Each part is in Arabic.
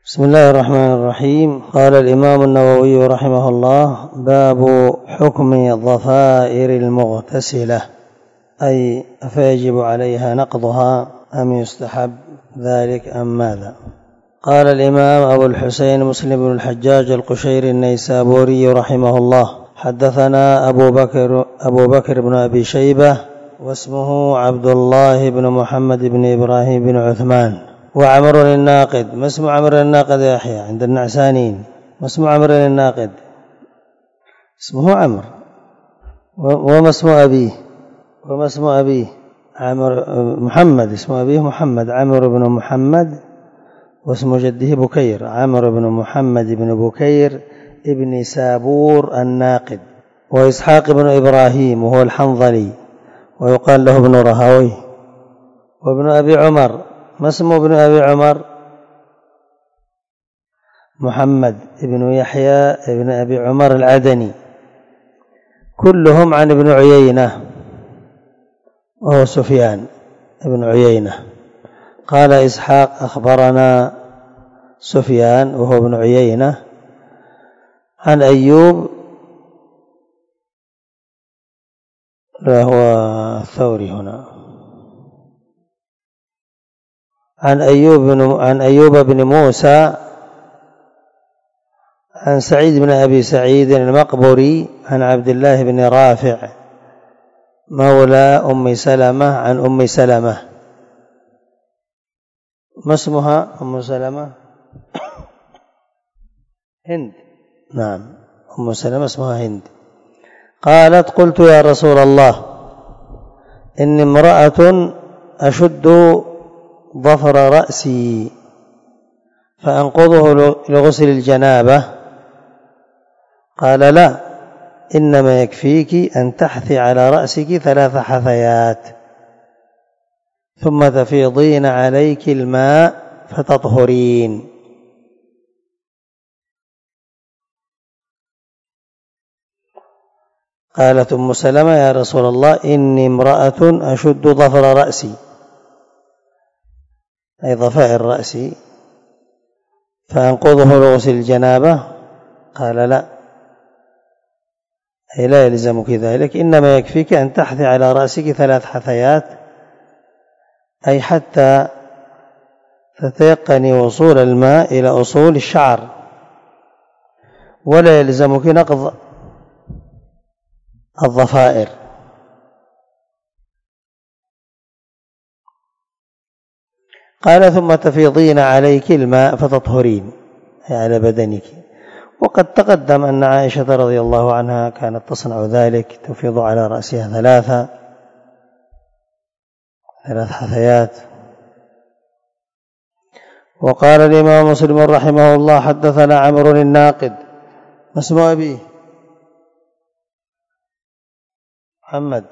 بسم الله الرحمن الرحيم. قال الإمام النووي رحمه الله: باب حكم ضفائر المغتسلة، أي أفيجب عليها نقضها أم يستحب ذلك أم ماذا؟ قال الإمام أبو الحسين مسلم بن الحجاج القشيري النيسابوري رحمه الله: حدثنا أبو بكر بن أبي شيبة واسمه عبد الله بن محمد بن إبراهيم بن عثمان، وعمر الناقد. ما اسم عمر الناقد يا يحيى عند النعسانين؟ ما اسم عمر الناقد؟ اسمه عمر. وما اسم أبيه؟ عمر محمد. اسم أبيه محمد، عمر بن محمد، واسم جده بكير، عمر بن محمد بن بكير ابن سابور الناقد. وإسحاق بن إبراهيم وهو الحنظلي، ويقال له ابن رهوي. وابن أبي عمر، ما اسم ابن أبي عمر؟ محمد ابن يحيى ابن أبي عمر العدني، كلهم عن ابن عيينة وهو سفيان ابن عيينة. قال إسحاق: أخبرنا سفيان وهو ابن عيينة عن أيوب، لا هو الثوري هنا، عن أيوب بن موسى عن سعيد بن أبي سعيد المقبري عن عبد الله بن رافع مولى أم سلمة عن أم سلمة. ما اسمها أم سلمة؟ هند. نعم، أم سلمة اسمها هند. قالت: قلت يا رسول الله، إني امرأة أشد ظفر رأسي فأنقضه لغسل الجنابة. قال: لا، إنما يكفيك أن تحثي على رأسك 3 حثيات ثم تفيضين عليك الماء فتطهرين. قالت أم سلمة: يا رسول الله، إني امرأة أشد ظفر رأسي، أي ضفائر رأسي، فأنقضه لغسل الجنابة. قال: لا، أي لا يلزمك ذلك، إنما يكفيك أن تحثي على رأسك 3 حثيات، أي حتى تتيقني وصول الماء إلى أصول الشعر، ولا يلزمك نقض الضفائر. قال: ثم تفيضين عليك الماء فتطهرين، أي على بدنك. وقد تقدم أن عائشة رضي الله عنها كانت تصنع ذلك، تفيض على رأسها 3 حثيات. وقال الإمام مسلم رحمه الله: حدثنا عمرو الناقد. ما اسم أبيه؟ محمد.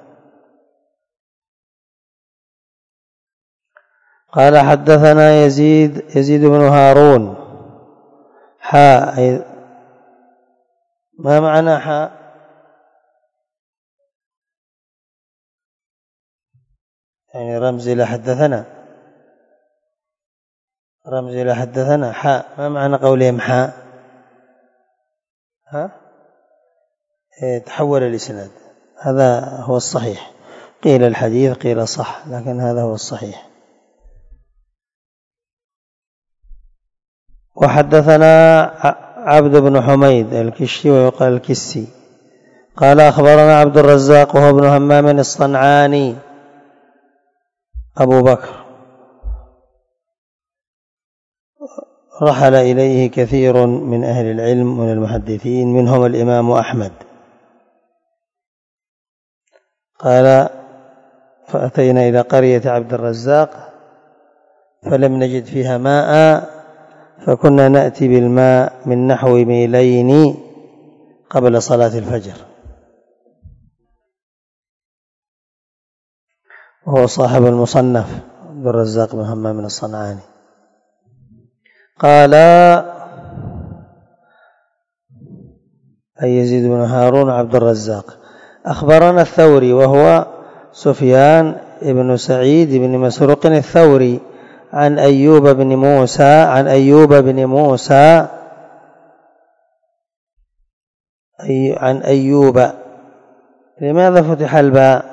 قال: حدثنا يزيد بن هارون. حاء، ما معنى حاء؟ يعني رمز إلى حدثنا، رمز إلى حدثنا. حاء، ما معنى قولهم حاء؟ تحول الإسناد، هذا هو الصحيح. قيل الحديث، قيل صح، لكن هذا هو الصحيح. وحدثنا عبد بن حميد الكشي ويقال الكسي. قال: أخبرنا عبد الرزاق وهو ابن همام الصنعاني أبو بكر، رحل إليه كثير من أهل العلم من المحدثين، منهم الإمام أحمد. قال: فأتينا إلى قرية عبد الرزاق فلم نجد فيها ماء، فكنا نأتي بالماء من نحو 2 ميل قبل صلاة الفجر. وهو صاحب المصنف عبد الرزاق بن همام الصنعاني. قال: أي يزيد بن هارون عبد الرزاق. أخبرنا الثوري وهو سفيان بن سعيد بن مسروق الثوري عن أيوب بن موسى عن أيوب. لماذا فتح الباء؟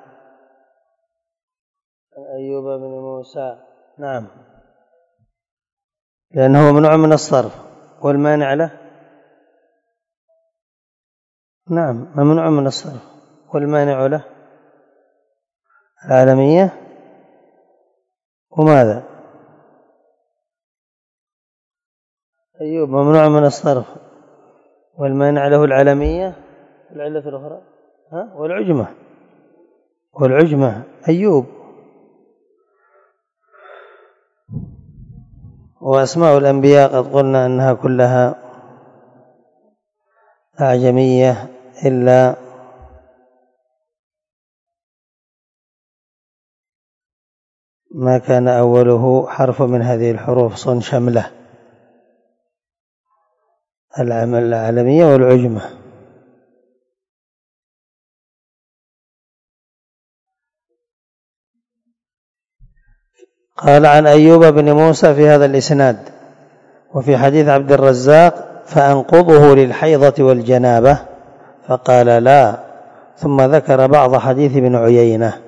أيوب بن موسى. نعم، لأنه ممنوع من الصرف. والمانع له؟ نعم، ممنوع من الصرف. والمانع له العالمية. وماذا؟ أيوب ممنوع من الصرف، والمانع له العالمية. العلة الأخرى والعجمة. أيوب. وأسماء الأنبياء قد قلنا أنها كلها أعجمية إلا ما كان أوله حرف من هذه الحروف صن شملة، العالمية والعجمة. قال عن أيوب بن موسى في هذا الإسناد. وفي حديث عبد الرزاق فأنقضه للحيضة والجنابة، فقال لا، ثم ذكر بعض حديث ابن عيينة.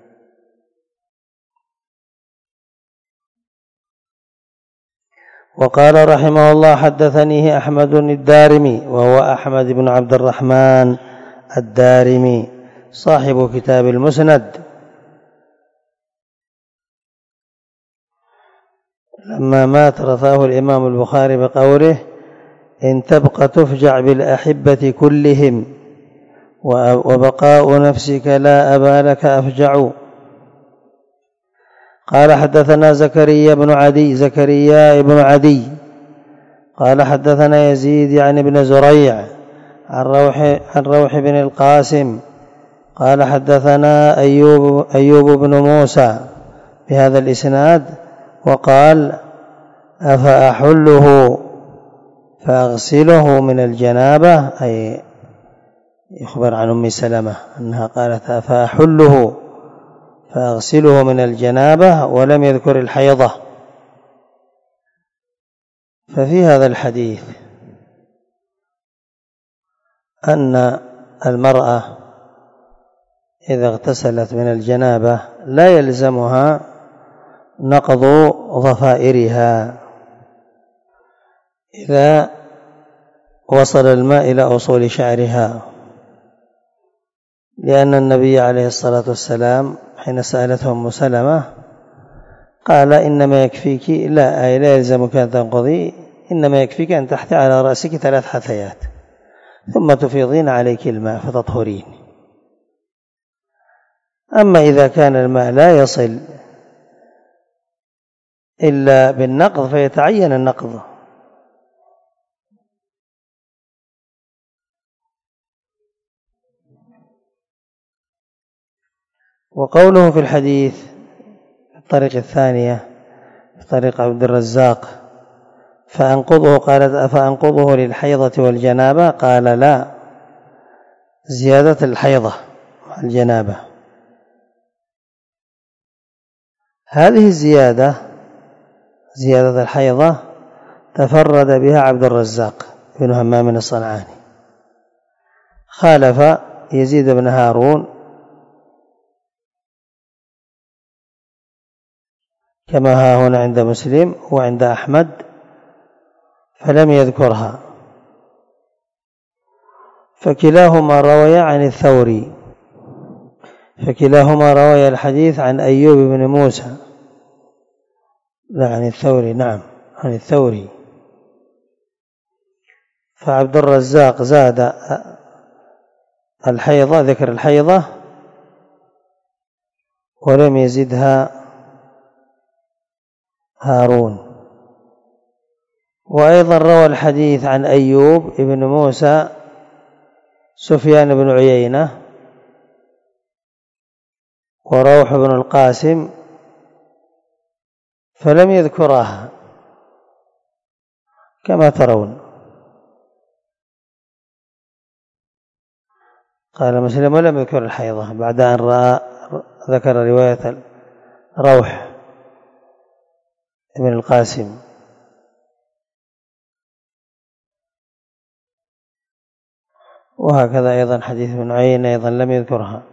وقال رحمه الله حدثنيه أحمد الدارمي، وهو أحمد بن عبد الرحمن الدارمي صاحب كتاب المسند. لما مات رثاه الإمام البخاري بقوله إن تبق تفجع بالأحبة كلهم، وبقاء نفسك لا أبا لك أفجع. قال حدثنا زكريا بن عدي قال حدثنا يزيد يعني بن زريع عن روح بن القاسم قال حدثنا أيوب بن موسى بهذا الإسناد، وقال أفأحله فأغسله من الجنابة، أي يخبر عن أم سلمة أنها قالت أفأحله فأغسله من الجنابة، ولم يذكر الحيضة. ففي هذا الحديث أن المرأة إذا اغتسلت من الجنابة لا يلزمها نقض ضفائرها إذا وصل الماء إلى أصول شعرها، لأن النبي عليه الصلاة والسلام حين سألته أم سلمة قال إنما يكفيك لا يلزمك أن تنقضي، إنما يكفيك أن تحثي على رأسك 3 حثيات ثم تفيضين عليك الماء فتطهرين. أما إذا كان الماء لا يصل إلا بالنقض فيتعين النقض. وقوله في الحديث الطريق الثانية طريق عبد الرزاق فأنقضه، قالت أفأنقضه للحيضة والجنابة، قال لا، زيادة الحيضة والجنابة. هذه الزيادة الحيضة تفرد بها عبد الرزاق بن همام الصنعاني، خالف يزيد بن هارون كما ها هنا عند مسلم وعند أحمد، فلم يذكرها. فكلاهما روي الحديث عن أيوب بن موسى، لا عن الثوري، نعم عن الثوري. فعبد الرزاق زاد الحيضة، ذكر الحيضة ولم يزدها هارون. وأيضا روى الحديث عن أيوب بن موسى سفيان بن عيينة وروح بن القاسم، فلم يذكرها كما ترون. قال مسلم ولم يذكر الحيضة بعد أن ذكر رواية روح. ابن القاسم. وهكذا أيضا حديث ابن عيينة أيضا لم يذكرها،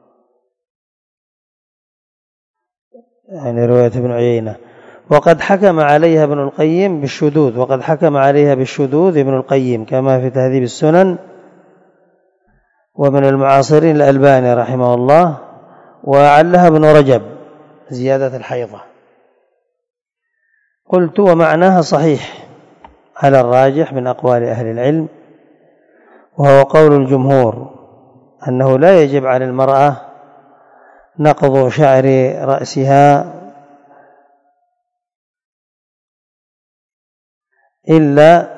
يعني رواية ابن عيينة. وقد حكم عليها ابن القيم بالشذوذ، وقد حكم عليها بالشذوذ ابن القيم كما في تهذيب السنن. ومن المعاصرين الألباني رحمه الله، وعلها ابن رجب زيادة الحيضة. قلت ومعناها صحيح على الراجح من أقوال أهل العلم، وهو قول الجمهور أنه لا يجب على المرأة نقض شعر رأسها إلا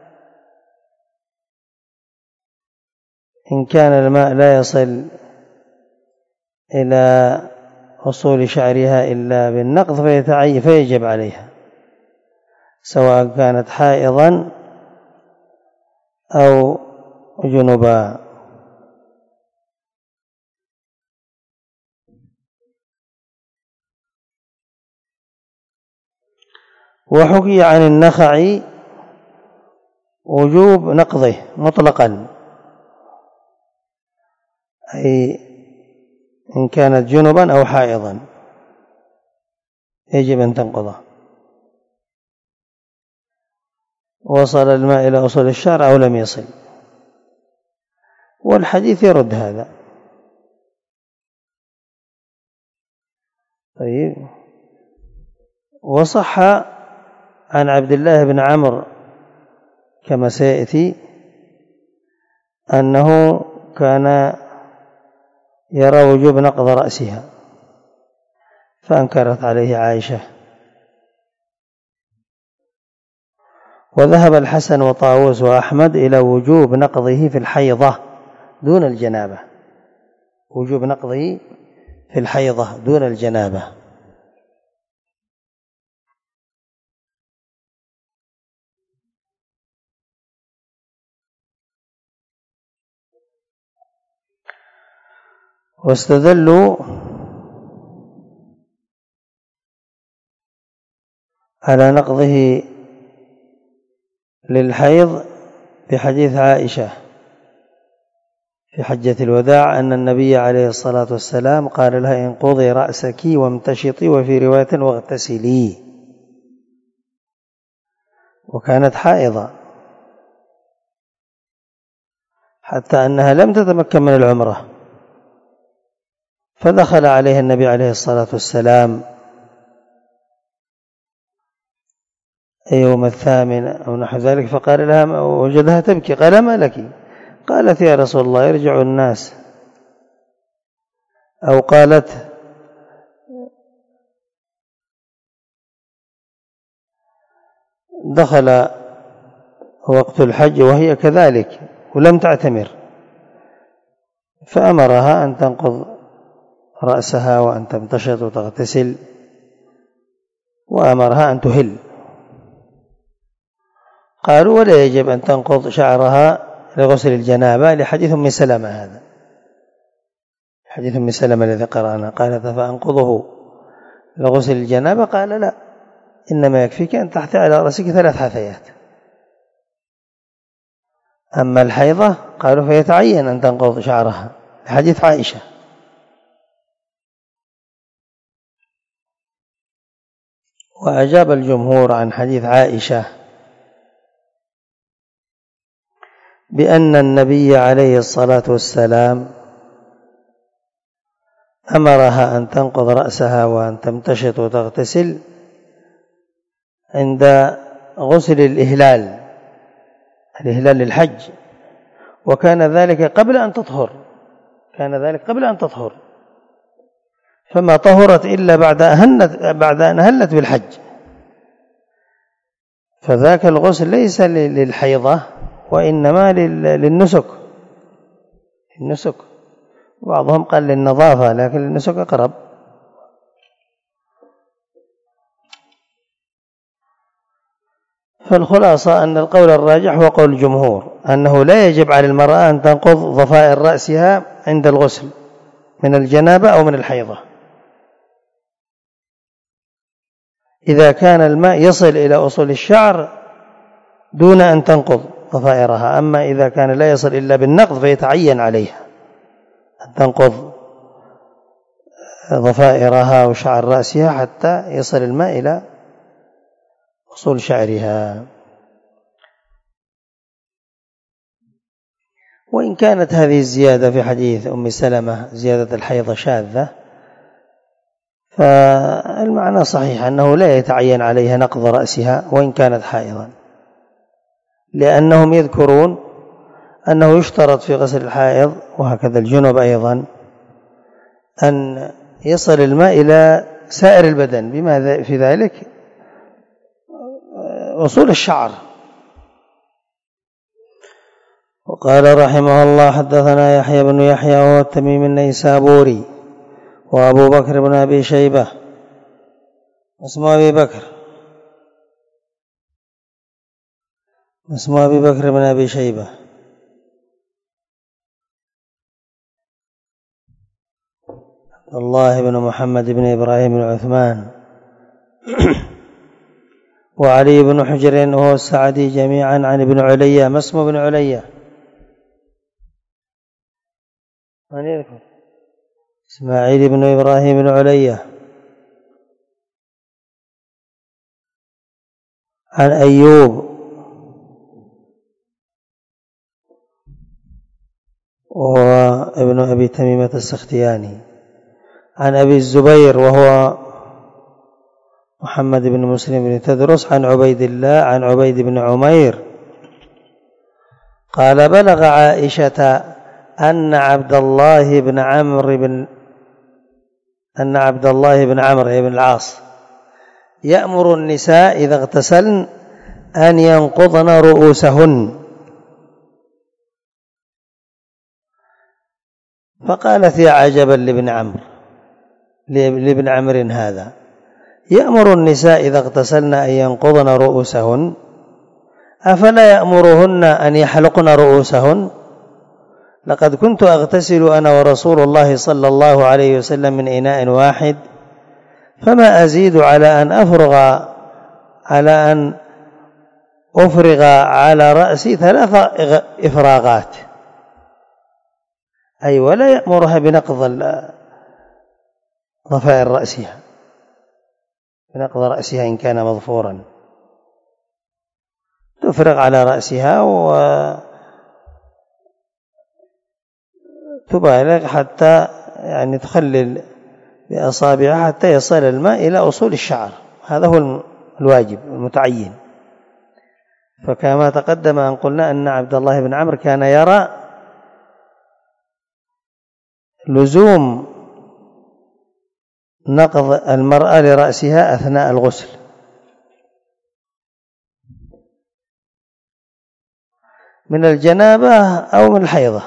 إن كان الماء لا يصل إلى وصول شعرها إلا بالنقض فيجب عليها، سواء كانت حائضا أو جنبا. وحكي عن النخعي وجوب نقضه مطلقا، أي إن كانت جنبا أو حائضا يجب أن تنقضه، وصل الماء إلى أصول الشعر أو لم يصل. والحديث يرد هذا. طيب. وصح عن عبد الله بن عمرو كما سيأتي أنه كان يرى وجوب نقض رأسها، فأنكرت عليه عائشة. وذهب الحسن وطاووس وأحمد إلى وجوب نقضه في الحيضة دون الجنابة، وجوب نقضه في الحيضة دون الجنابة. واستدلوا على نقضه للحيض بحديث عائشة في حجة الوداع أن النبي عليه الصلاة والسلام قال لها انقضي رأسك وامتشطي، وفي رواية واغتسلي، وكانت حائضة حتى أنها لم تتمكن من العمرة، فدخل عليها النبي عليه الصلاة والسلام يوم الثامن أو نحو ذلك، فقال لها وجدها تبكي، قال ما لك؟ قالت يا رسول الله يرجع الناس، أو قالت دخل وقت الحج وهي كذلك ولم تعتمر، فأمرها أن تنقض رأسها وأن تمتشط وتغتسل، وأمرها أن تهل. قالوا ولا يجب أن تنقض شعرها لغسل الجنابة لحديث أم سلمة، هذا حديث أم سلمة الذي قرأنا، قالت فأنقضه لغسل الجنابة، قال لا، إنما يكفيك أن تحثي على رأسك 3 حثيات. أما الحيضة قالوا فيتعين أن تنقض شعرها لحديث عائشة. وأجاب الجمهور عن حديث عائشة بأن النبي عليه الصلاة والسلام أمرها أن تنقض رأسها وأن تمتشط وتغتسل عند غسل الإهلال للحج، وكان ذلك قبل أن تطهر، فما طهرت إلا بعد أن أهلت بالحج، فذاك الغسل ليس للحيضة وإنما للنسك. بعضهم قال للنظافة، لكن النسك أقرب. فالخلاصة أن القول الراجح هو قول الجمهور أنه لا يجب على المرأة أن تنقض ضفائر رأسها عند الغسل من الجنابة أو من الحيضة، إذا كان الماء يصل إلى أصول الشعر دون أن تنقض ضفائرها. أما إذا كان لا يصل إلا بالنقض فيتعين عليها أن تنقض ضفائرها وشعر رأسها حتى يصل الماء إلى أصول شعرها. وإن كانت هذه الزيادة في حديث أم سلمة زيادة الحيض شاذة، فالمعنى صحيح أنه لا يتعين عليها نقض رأسها وإن كانت حائضا، لأنهم يذكرون أنه يشترط في غسل الحائض وهكذا الجنب أيضا أن يصل الماء إلى سائر البدن، بما في ذلك أصول الشعر. وقال رحمه الله حدثنا يحيى بن يحيى وهو التميمي النيسابوري وأبو بكر بن أبي شيبة. اسمه أبي بكر بن أبي شيبة. الله بن محمد بن إبراهيم بن عثمان وعلي بن حجر وهو السعدي جميعا عن ابن عليا. ما اسمه ابن عليا؟ إسماعيل بن إبراهيم بن عليا عن أيوب وهو ابن أبي تميمة السختياني عن أبي الزبير وهو محمد بن مسلم بن تدرس عن عبيد الله عن عبيد بن عمير قال بلغ عائشة أن عبد الله بن عمرو بن العاص يأمر النساء إذا اغتسلن أن ينقضن رؤوسهن، فقالت يا عجبا لابن عمرو هذا يأمر النساء إذا اغتسلن أن ينقضن رؤوسهن أفلا يأمرهن أن يحلقن رؤوسهن؟ لقد كنت أغتسل أنا ورسول الله صلى الله عليه وسلم من إناء واحد فما أزيد على أن أفرغ على رأسي 3 إفراغات، أي ولا يأمرها بنقض ضفائر رأسها، بنقض رأسها إن كان مظفورا، تفرغ على رأسها وتبالغ حتى يعني تخلل بأصابعها حتى يصل الماء إلى أصول الشعر. هذا هو الواجب المتعين. فكما تقدم أن قلنا أن عبد الله بن عمرو كان يرى لزوم نقض المرأة لرأسها أثناء الغسل، من الجنابة أو من الحيضة.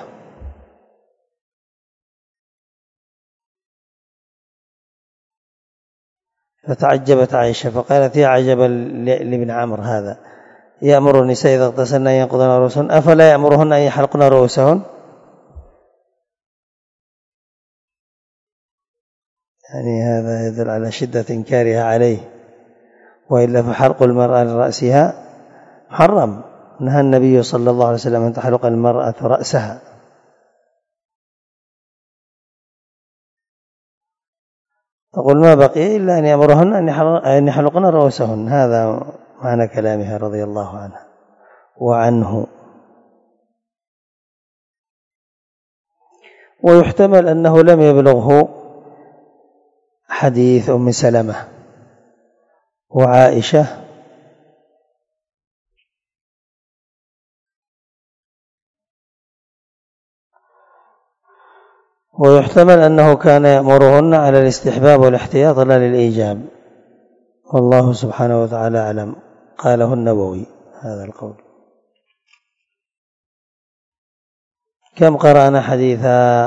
فتعجبت عائشة فقالت يا عجبا لابن عمرو هذا يأمر النساء إذا اغتسلن أن ينقضن رؤوسهن أفلا يأمرهن أن يحلقن رؤوسهن؟ يعني هذا يدل على شدة إنكارها عليه، وإلا فحلق المرأة لرأسها محرم، نهى النبي صلى الله عليه وسلم أن تحلق المرأة رأسها. تقول ما بقي إلا أن يأمرهن أن يحلقن رؤوسهن. هذا معنى كلامها رضي الله عنها وعنه. ويحتمل أنه لم يبلغه حديث أم سلمة وعائشة، ويحتمل أنه كان يأمرهن على الاستحباب والاحتياط لا للإيجاب، والله سبحانه وتعالى أعلم. قاله النووي هذا القول. كم قرأنا حديثا؟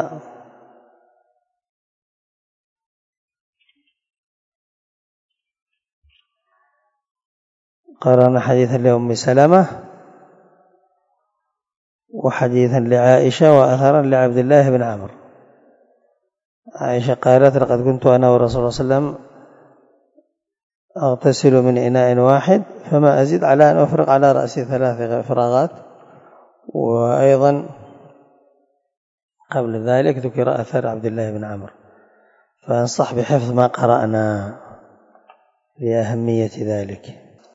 قرأنا حديثا لأم سلمة وحديثا لعائشة وأثرا لعبد الله بن عمرو. عائشة قالت لقد كنت أنا ورسول الله صلى الله عليه وسلم أغتسل من إناء واحد فما أزيد على أن أفرغ على رأسي 3 إفراغات. وأيضا قبل ذلك ذكر أثر عبد الله بن عمرو، فأنصح بحفظ ما قرأنا لأهمية ذلك.